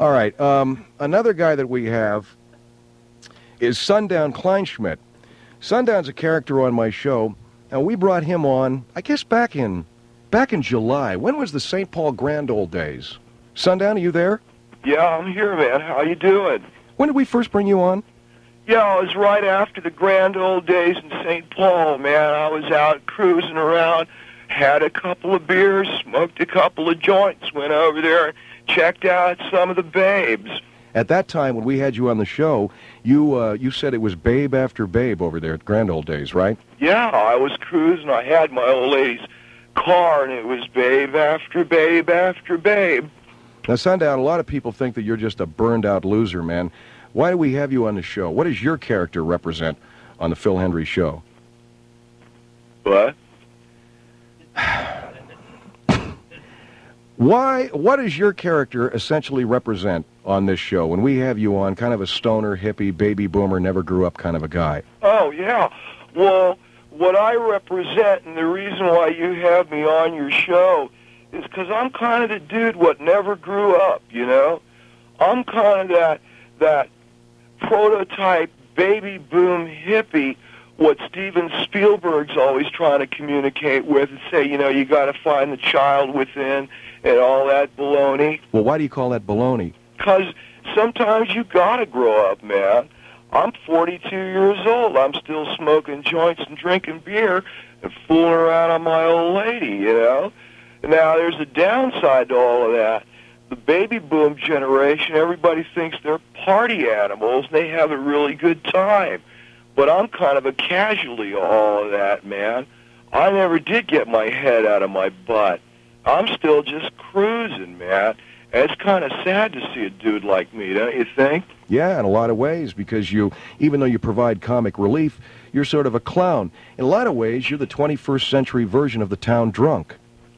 All right. Another guy that we have is Sundown Kleinschmidt. Sundown's a character on my show, and we brought him on, I guess, back in July. When was the St. Paul Grand Old Days? Sundown, are you there? Yeah, I'm here, man. How you doing? When did we first bring you on? Yeah, it was right after the Grand Old Days in St. Paul, man. I was out cruising around, had a couple of beers, smoked a couple of joints, went over there and checked out some of the babes. At that time, when we had you on the show, you said it was babe after babe over there at Grand Old Days, right? Yeah, I was cruising. I had my old lady's car, and it was babe after babe after babe. Now, Sundown, a lot of people think that you're just a burned-out loser, man. Why do we have you on the show? What does your character represent on the Phil Hendrie Show? What? What does your character essentially represent on this show when we have you on, kind of a stoner, hippie, baby boomer, never grew up kind of a guy? Oh, yeah. Well, what I represent and the reason why you have me on your show is because I'm kind of the dude what never grew up, you know? I'm kind of that prototype baby boom hippie what Steven Spielberg's always trying to communicate with and say, you know, you got to find the child within and all that baloney. Well, why do you call that baloney? Because sometimes you got to grow up, man. I'm 42 years old. I'm still smoking joints and drinking beer and fooling around on my old lady, you know? Now, there's a downside to all of that. The baby boom generation, everybody thinks they're party animals, and they have a really good time. But I'm kind of a casualty of all of that, man. I never did get my head out of my butt. I'm still just cruising, man. And it's kind of sad to see a dude like me, don't you think? Yeah, in a lot of ways, because even though you provide comic relief, you're sort of a clown. In a lot of ways, you're the 21st century version of the town drunk.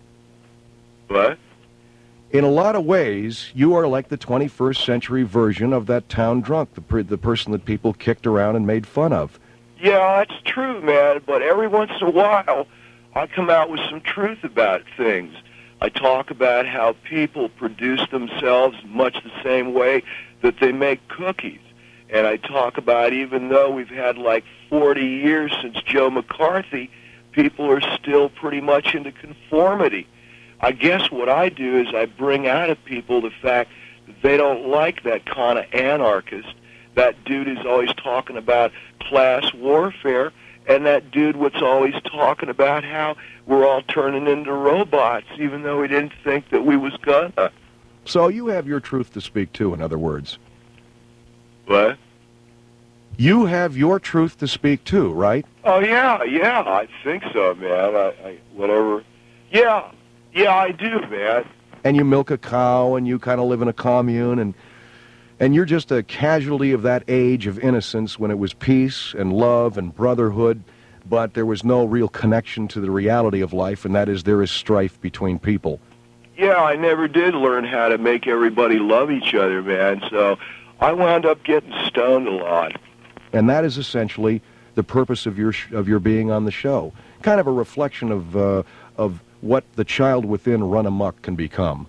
What? In a lot of ways, you are like the 21st century version of that town drunk, the person that people kicked around and made fun of. Yeah, that's true, man, but every once in a while, I come out with some truth about things. I talk about how people produce themselves much the same way that they make cookies. And I talk about even though we've had like 40 years since Joe McCarthy, people are still pretty much into conformity. I guess what I do is I bring out of people the fact that they don't like that kind of anarchist. That dude is always talking about class warfare, and that dude what's always talking about how we're all turning into robots, even though we didn't think that we was gonna. So you have your truth to speak too, in other words. What? You have your truth to speak too, right? Oh, yeah, I think so, man. I whatever. Yeah, I do, man. And you milk a cow, and you kind of live in a commune, and you're just a casualty of that age of innocence when it was peace and love and brotherhood, but there was no real connection to the reality of life, and that is there is strife between people. Yeah, I never did learn how to make everybody love each other, man, so I wound up getting stoned a lot. And that is essentially the purpose of your being on the show. Kind of a reflection of what the child within run amok can become.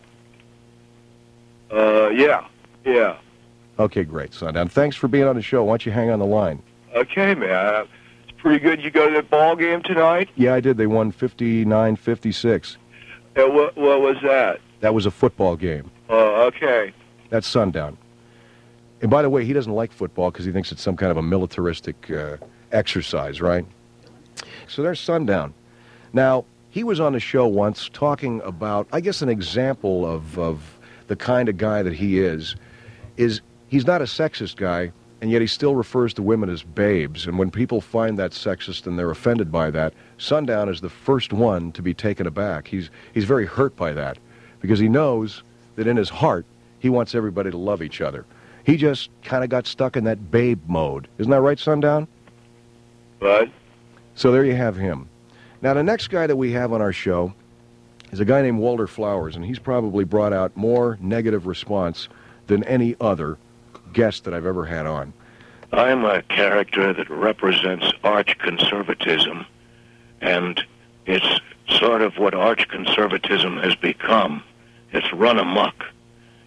Yeah. Okay, great, Sundown. Thanks for being on the show. Why don't you hang on the line? Okay, man. It's pretty good. You go to that ball game tonight? Yeah, I did. They won 59-56. What was that? That was a football game. Oh, okay. That's Sundown. And by the way, he doesn't like football because he thinks it's some kind of a militaristic exercise, right? So there's Sundown. Now, he was on the show once talking about, I guess, an example of the kind of guy that he is he's not a sexist guy, and yet he still refers to women as babes. And when people find that sexist and they're offended by that, Sundown is the first one to be taken aback. He's very hurt by that because he knows that in his heart he wants everybody to love each other. He just kind of got stuck in that babe mode. Isn't that right, Sundown? Right. So there you have him. Now, the next guy that we have on our show is a guy named Walter Flowers, and he's probably brought out more negative response than any other guest that I've ever had on. I'm a character that represents arch conservatism, and it's sort of what arch conservatism has become. It's run amok.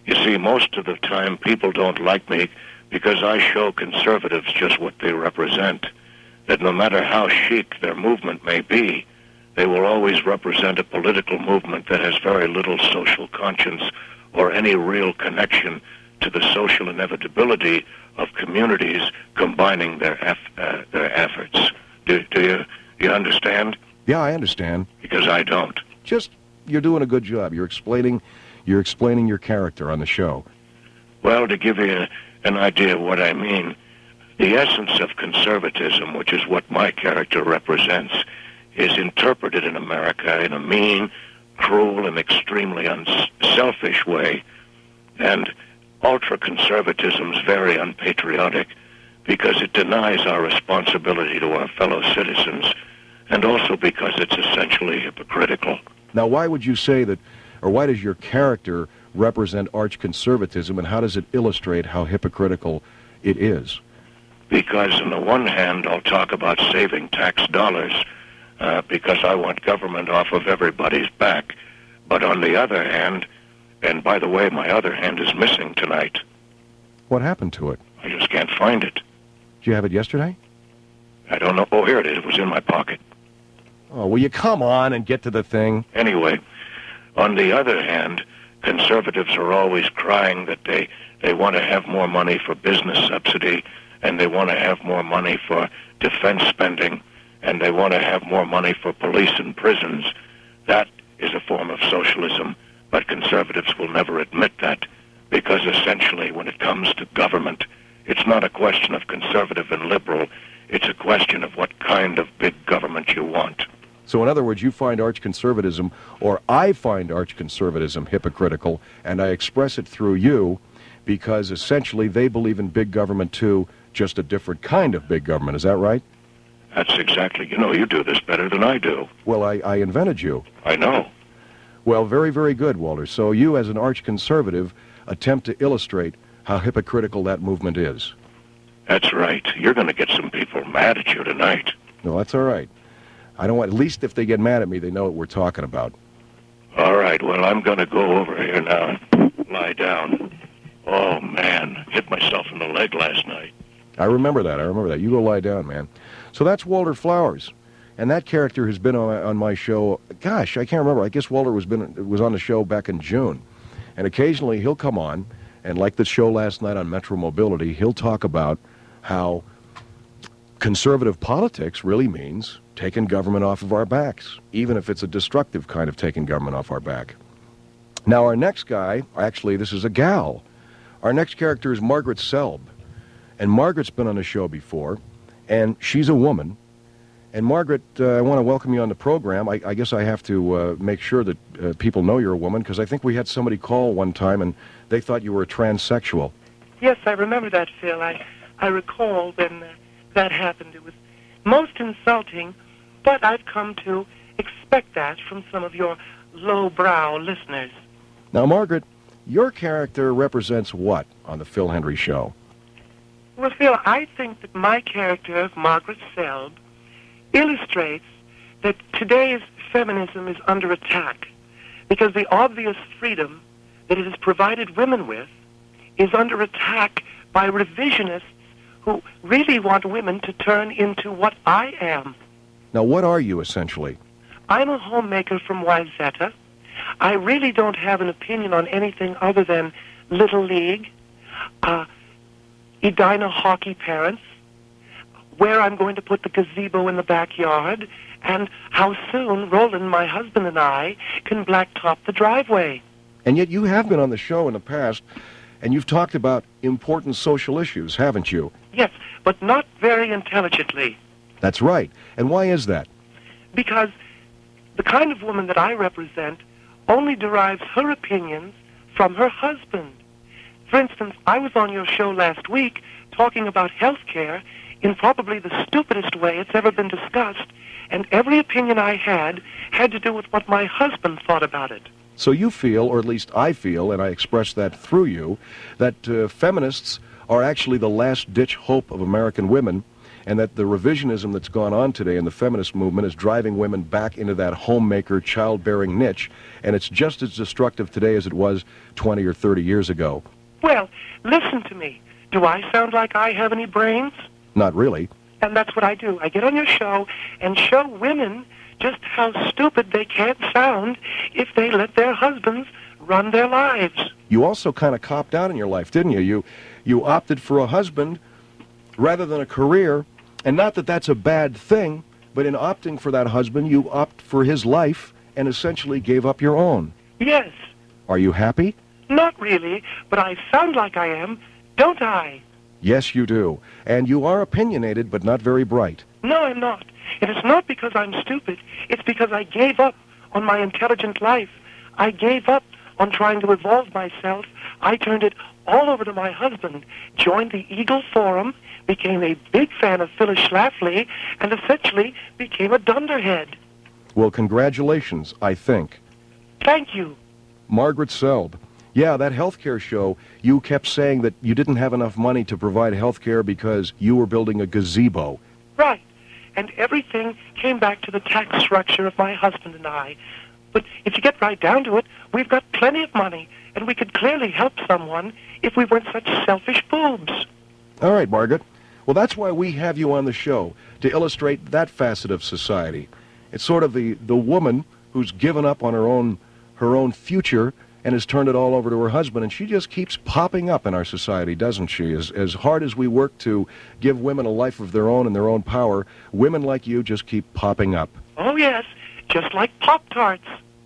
You see, most of the time people don't like me because I show conservatives just what they represent. That no matter how chic their movement may be, they will always represent a political movement that has very little social conscience or any real connection to the social inevitability of communities combining their efforts. Do you understand? Yeah, I understand. Because I don't. Just, you're doing a good job. You're explaining your character on the show. Well, to give you an idea of what I mean, the essence of conservatism, which is what my character represents, is interpreted in America in a mean, cruel, and extremely unselfish way. And ultra-conservatism is very unpatriotic because it denies our responsibility to our fellow citizens, and also because it's essentially hypocritical. Now, why would you say that, or why does your character represent arch-conservatism, and how does it illustrate how hypocritical it is? Because on the one hand, I'll talk about saving tax dollars because I want government off of everybody's back. But on the other hand, and by the way, my other hand is missing tonight. What happened to it? I just can't find it. Did you have it yesterday? I don't know. Oh, here it is. It was in my pocket. Oh, will you come on and get to the thing? Anyway, on the other hand, conservatives are always crying that they want to have more money for business subsidy, and they want to have more money for defense spending, and they want to have more money for police and prisons. That is a form of socialism, but conservatives will never admit that, because essentially when it comes to government, it's not a question of conservative and liberal, it's a question of what kind of big government you want. So in other words, you find arch-conservatism, or I find arch-conservatism hypocritical, and I express it through you, because essentially they believe in big government too, just a different kind of big government. Is that right? That's exactly, you do this better than I do. Well, I invented you. I know. Well, very, very good, Walter. So you, as an arch-conservative, attempt to illustrate how hypocritical that movement is. That's right. You're going to get some people mad at you tonight. No, that's all right. I don't want, at least if they get mad at me, they know what we're talking about. All right, well, I'm going to go over here now and lie down. Oh, man, hit myself in the leg last night. I remember that. You go lie down, man. So that's Walter Flowers. And that character has been on my show, gosh, I can't remember. I guess Walter was on the show back in June. And occasionally he'll come on, and like the show last night on Metro Mobility, he'll talk about how conservative politics really means taking government off of our backs, even if it's a destructive kind of taking government off our back. Now, our next guy, actually, this is a gal. Our next character is Margaret Selb. And Margaret's been on the show before, and she's a woman. And Margaret, I want to welcome you on the program. I guess I have to make sure that people know you're a woman, because I think we had somebody call one time, and they thought you were a transsexual. Yes, I remember that, Phil. I recall when that happened. It was most insulting, but I've come to expect that from some of your lowbrow listeners. Now, Margaret, your character represents what on the Phil Hendrie Show? Well, Phil, I think that my character of Margaret Selb illustrates that today's feminism is under attack because the obvious freedom that it has provided women with is under attack by revisionists who really want women to turn into what I am. Now, what are you, essentially? I'm a homemaker from Wayzata. I really don't have an opinion on anything other than Little League, Edina hockey parents, where I'm going to put the gazebo in the backyard, and how soon Roland, my husband, and I can blacktop the driveway. And yet you have been on the show in the past, and you've talked about important social issues, haven't you? Yes, but not very intelligently. That's right. And why is that? Because the kind of woman that I represent only derives her opinions from her husband. For instance, I was on your show last week talking about health care in probably the stupidest way it's ever been discussed, and every opinion I had to do with what my husband thought about it. So you feel, or at least I feel, and I express that through you, that feminists are actually the last-ditch hope of American women, and that the revisionism that's gone on today in the feminist movement is driving women back into that homemaker, childbearing niche, and it's just as destructive today as it was 20 or 30 years ago. Well, listen to me. Do I sound like I have any brains? Not really. And that's what I do. I get on your show and show women just how stupid they can't sound if they let their husbands run their lives. You also kind of copped out in your life, didn't you? You opted for a husband rather than a career, and not that that's a bad thing, but in opting for that husband, you opt for his life and essentially gave up your own. Yes. Are you happy? Not really, but I sound like I am, don't I? Yes, you do. And you are opinionated, but not very bright. No, I'm not. And it's not because I'm stupid. It's because I gave up on my intelligent life. I gave up on trying to evolve myself. I turned it all over to my husband, joined the Eagle Forum, became a big fan of Phyllis Schlafly, and essentially became a dunderhead. Well, congratulations, I think. Thank you. Margaret Selb. Yeah, that healthcare show, you kept saying that you didn't have enough money to provide healthcare because you were building a gazebo. Right. And everything came back to the tax structure of my husband and I. But if you get right down to it, we've got plenty of money, and we could clearly help someone if we weren't such selfish boobs. All right, Margaret. Well, that's why we have you on the show, to illustrate that facet of society. It's sort of the woman who's given up on her own future and has turned it all over to her husband, and she just keeps popping up in our society, doesn't she? As hard as we work to give women a life of their own and their own power, women like you just keep popping up. Oh, yes, just like Pop-Tarts.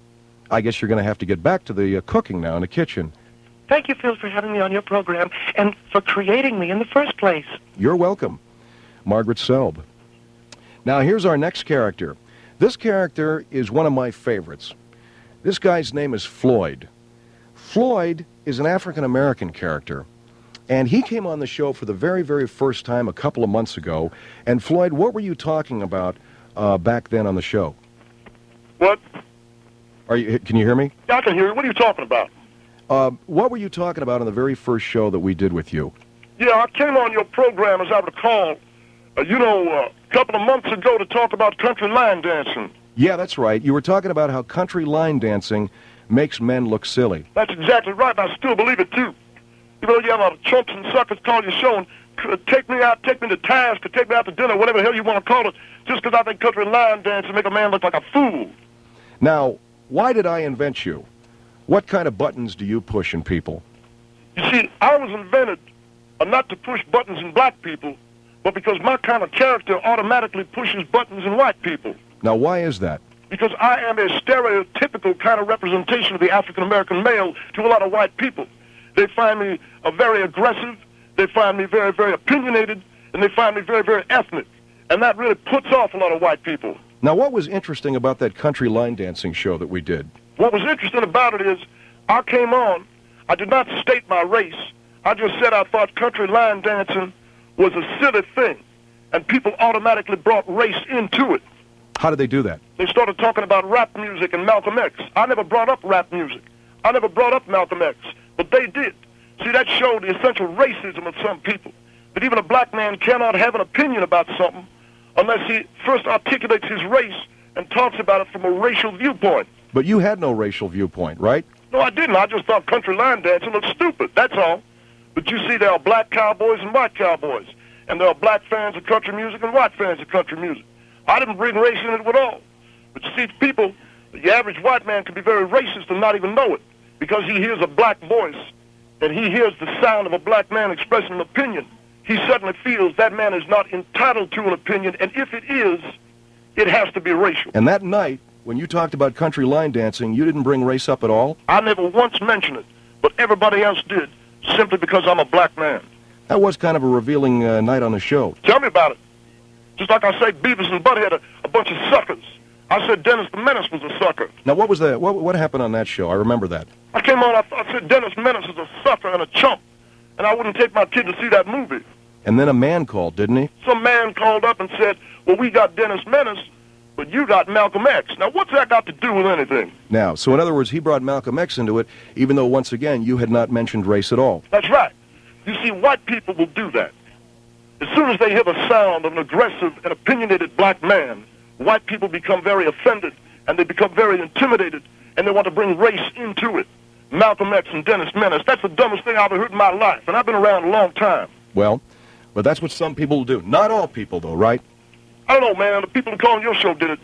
I guess you're going to have to get back to the cooking now in the kitchen. Thank you, Phil, for having me on your program and for creating me in the first place. You're welcome. Margaret Selb. Now, here's our next character. This character is one of my favorites. This guy's name is Floyd. Floyd is an African-American character, and he came on the show for the very, very first time a couple of months ago. And, Floyd, what were you talking about back then on the show? What? Can you hear me? Yeah, I can hear you. What are you talking about? What were you talking about on the very first show that we did with you? Yeah, I came on your program, as I recall, a couple of months ago to talk about country line dancing. Yeah, that's right. You were talking about how country line dancing makes men look silly. That's exactly right, and I still believe it, too. You know, you have a lot of chumps and suckers call your show and take me to task, or take me out to dinner, whatever the hell you want to call it, just because I think country line dancing make a man look like a fool. Now, why did I invent you? What kind of buttons do you push in people? You see, I was invented not to push buttons in black people, but because my kind of character automatically pushes buttons in white people. Now, why is that? Because I am a stereotypical kind of representation of the African-American male to a lot of white people. They find me very aggressive, they find me very, very opinionated, and they find me very, very ethnic. And that really puts off a lot of white people. Now, what was interesting about that country line dancing show that we did? What was interesting about it is I came on, I did not state my race. I just said I thought country line dancing was a silly thing, and people automatically brought race into it. How did they do that? They started talking about rap music and Malcolm X. I never brought up rap music. I never brought up Malcolm X, but they did. See, that showed the essential racism of some people. That even a black man cannot have an opinion about something unless he first articulates his race and talks about it from a racial viewpoint. But you had no racial viewpoint, right? No, I didn't. I just thought country line dancing looked stupid, that's all. But you see, there are black cowboys and white cowboys. And there are black fans of country music and white fans of country music. I didn't bring race in it at all. But you see, people, the average white man can be very racist and not even know it. Because he hears a black voice and he hears the sound of a black man expressing an opinion. He suddenly feels that man is not entitled to an opinion, and if it is, it has to be racial. And that night, when you talked about country line dancing, you didn't bring race up at all? I never once mentioned it, but everybody else did, simply because I'm a black man. That was kind of a revealing night on the show. Tell me about it. Just like I say, Beavis and Butthead are a bunch of suckers. I said Dennis the Menace was a sucker. Now, what was that? What happened on that show? I remember that. I came on, I said Dennis Menace is a sucker and a chump, and I wouldn't take my kid to see that movie. And then a man called, didn't he? Some man called up and said, well, we got Dennis Menace, but you got Malcolm X. Now, what's that got to do with anything? Now, so in other words, he brought Malcolm X into it, even though, once again, you had not mentioned race at all. That's right. You see, white people will do that. As soon as they hear the sound of an aggressive and opinionated black man, white people become very offended, and they become very intimidated, and they want to bring race into it. Malcolm X and Dennis Menace, that's the dumbest thing I've ever heard in my life, and I've been around a long time. Well, but that's what some people do. Not all people, though, right? I don't know, man. The people who call on your show did it.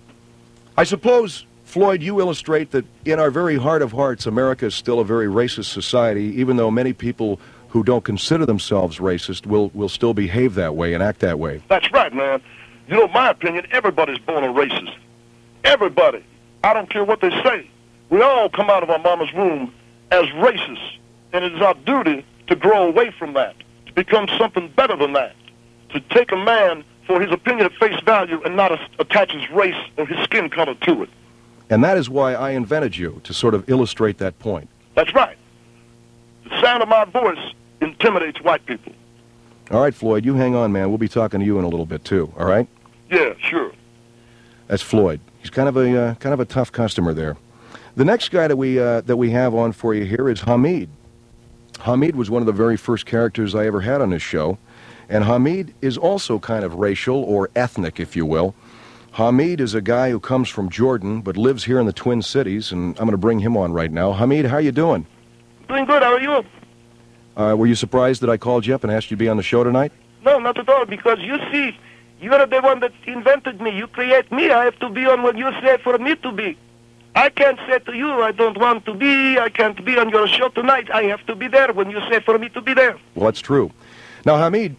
I suppose, Floyd, you illustrate that in our very heart of hearts, America is still a very racist society, even though many people who don't consider themselves racist will still behave that way and act that way. That's right, man. You know, in my opinion, everybody's born a racist. Everybody. I don't care what they say. We all come out of our mama's womb as racists, and it is our duty to grow away from that, to become something better than that, to take a man for his opinion at face value and not attach his race or his skin color to it. And that is why I invented you, to sort of illustrate that point. That's right. The sound of my voice intimidates white people. All right, Floyd, you hang on, man. We'll be talking to you in a little bit, too, all right? Yeah, sure. That's Floyd. He's kind of a tough customer there. The next guy that we have on for you here is Hamid. Hamid was one of the very first characters I ever had on this show, and Hamid is also kind of racial or ethnic, if you will. Hamid is a guy who comes from Jordan but lives here in the Twin Cities, and I'm going to bring him on right now. Hamid, how you doing? Doing good. How are you? Were you surprised that I called you up and asked you to be on the show tonight? No, not at all, because you see, you are the one that invented me. You create me. I have to be on what you say for me to be. I can't say to you, I don't want to be, I can't be on your show tonight. I have to be there when you say for me to be there. Well, that's true. Now, Hamid,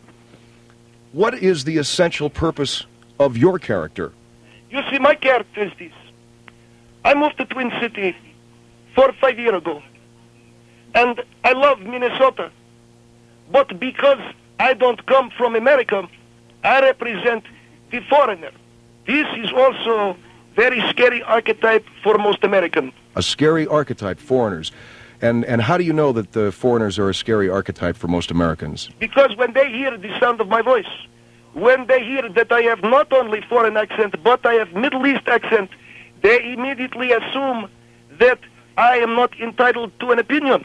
what is the essential purpose of your character? You see, my character is this. I moved to Twin City 4 or 5 years ago. And I love Minnesota. But because I don't come from America, I represent the foreigner. This is also very scary archetype for most Americans. A scary archetype, foreigners. And how do you know that the foreigners are a scary archetype for most Americans? Because when they hear the sound of my voice, when they hear that I have not only foreign accent, but I have Middle East accent, they immediately assume that I am not entitled to an opinion.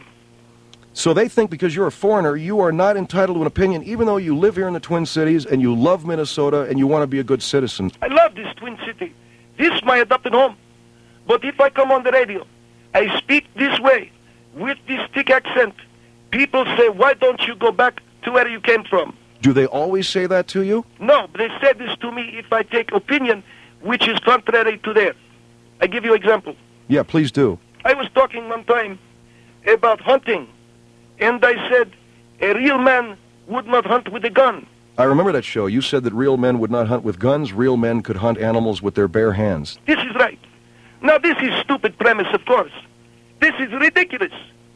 So they think because you're a foreigner, you are not entitled to an opinion, even though you live here in the Twin Cities and you love Minnesota and you want to be a good citizen. I love this Twin City. This is my adopted home. But if I come on the radio, I speak this way, with this thick accent, people say, why don't you go back to where you came from? Do they always say that to you? No, they say this to me if I take opinion which is contrary to theirs. I give you an example. Yeah, please do. I was talking one time about hunting, and I said a real man would not hunt with a gun. I remember that show. You said that real men would not hunt with guns. Real men could hunt animals with their bare hands. This is right. Now, this is stupid premise, of course. This is ridiculous.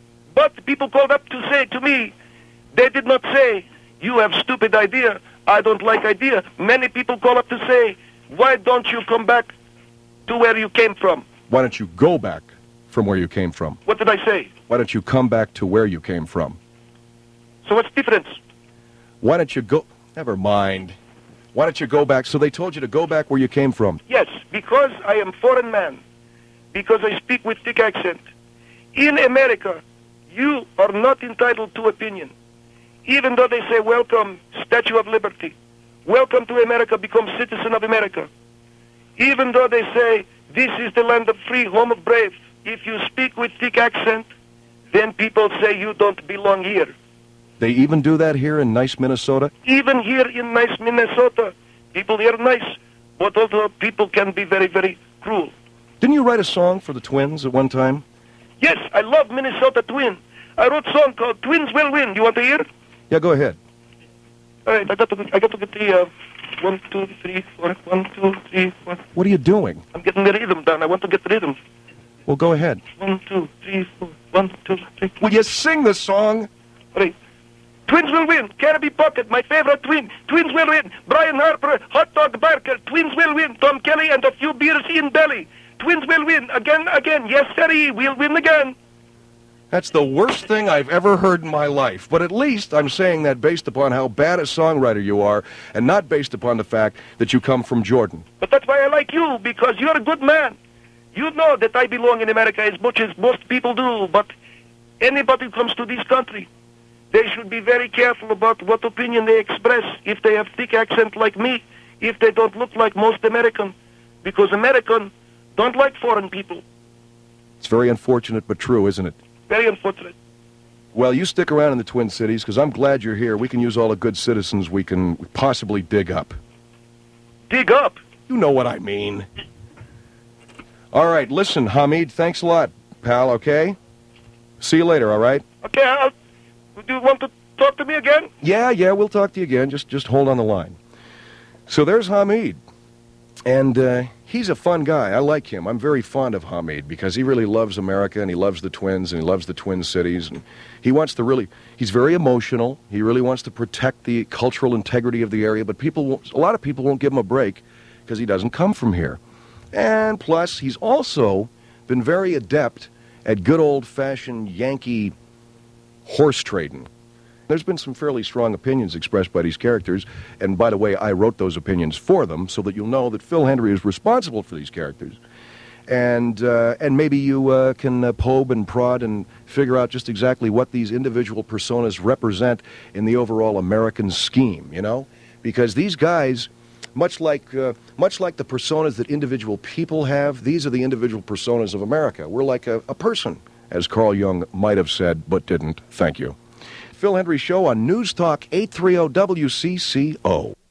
But people called up to say to me, they did not say, you have stupid idea, I don't like idea. Many people call up to say, why don't you come back to where you came from? Why don't you go back from where you came from? What did I say? Why don't you come back to where you came from? So what's the difference? Why don't you go... Never mind. Why don't you go back? So they told you to go back where you came from. Yes, because I am foreign man. Because I speak with thick accent. In America, you are not entitled to opinion. Even though they say, welcome, Statue of Liberty. Welcome to America, become citizen of America. Even though they say, this is the land of free, home of brave. If you speak with thick accent, then people say you don't belong here. They even do that here in nice Minnesota? Even here in nice Minnesota, people here are nice, but also people can be very, very cruel. Didn't you write a song for the Twins at one time? Yes, I love Minnesota Twin. I wrote a song called Twins Will Win. You want to hear? Yeah, go ahead. All right, I got to get the 1, 2, 3, 4, 1, 2, 3, 4. What are you doing? I'm getting the rhythm down. I want to get the rhythm. Well, go ahead. 1, 2, 3, 4, 1, 2, 3. Will you sing the song? All right. Twins will win. Caribbean Pocket, my favorite twin. Twins will win. Brian Harper, Hot Dog Barker. Twins will win. Tom Kelly and a few beers in belly. Twins will win. Again. Yes, sirree. We'll win again. That's the worst thing I've ever heard in my life. But at least I'm saying that based upon how bad a songwriter you are, and not based upon the fact that you come from Jordan. But that's why I like you, because you're a good man. You know that I belong in America as much as most people do, but anybody who comes to this country, They should be very careful about what opinion they express if they have thick accent like me, if they don't look like most American, because American don't like foreign people. It's very unfortunate but true, isn't it? Very unfortunate. Well, you stick around in the Twin Cities, because I'm glad you're here. We can use all the good citizens we can possibly dig up. Dig up? You know what I mean. All right, listen, Hamid, thanks a lot, pal, okay? See you later, all right? Okay, do you want to talk to me again? Yeah, we'll talk to you again. Just hold on the line. So there's Hamid. And he's a fun guy. I like him. I'm very fond of Hamid because he really loves America and he loves the Twins and he loves the Twin Cities. And he wants to really, he's very emotional. He really wants to protect the cultural integrity of the area. But a lot of people won't give him a break because he doesn't come from here. And plus, he's also been very adept at good old-fashioned Yankee horse trading. There's been some fairly strong opinions expressed by these characters, and by the way, I wrote those opinions for them so that you'll know that Phil Hendrie is responsible for these characters. And maybe you can probe and prod and figure out just exactly what these individual personas represent in the overall American scheme, you know? Because these guys, much like the personas that individual people have, these are the individual personas of America. We're like a person, as Carl Jung might have said, but didn't. Thank you. Phil Hendrie Show on News Talk 830 WCCO.